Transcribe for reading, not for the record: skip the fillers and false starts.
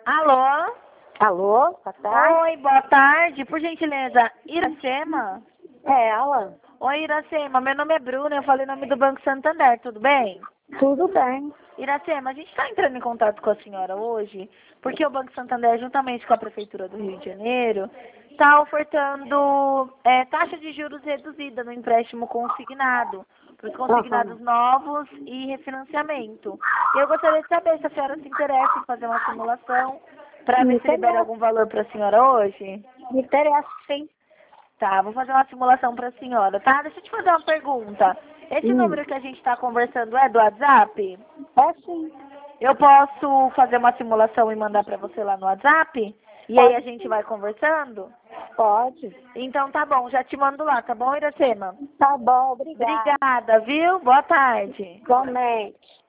Alô? Alô, boa tarde. Oi, boa tarde. Por gentileza, Iracema? É ela. Oi, Iracema. Meu nome é Bruna, eu falei o nome do Banco Santander, tudo bem? Tudo bem. Iracema, a gente está entrando em contato com a senhora hoje, porque o Banco Santander, juntamente com a Prefeitura do Rio de Janeiro, está ofertando taxa de juros reduzida no empréstimo consignado, para os consignados novos e refinanciamento. Eu gostaria de saber se a senhora se interessa em fazer uma simulação para ver se libera algum valor para a senhora hoje. Me interessa, sim. Tá, vou fazer uma simulação para a senhora, tá? Deixa eu te fazer uma pergunta. Esse número que a gente está conversando é do WhatsApp? É sim. Eu posso fazer uma simulação e mandar para você lá no WhatsApp? E aí a gente vai conversando? Pode. Então tá bom, já te mando lá, tá bom, Iracema? Tá bom, obrigada. Obrigada, viu? Boa tarde. Igualmente.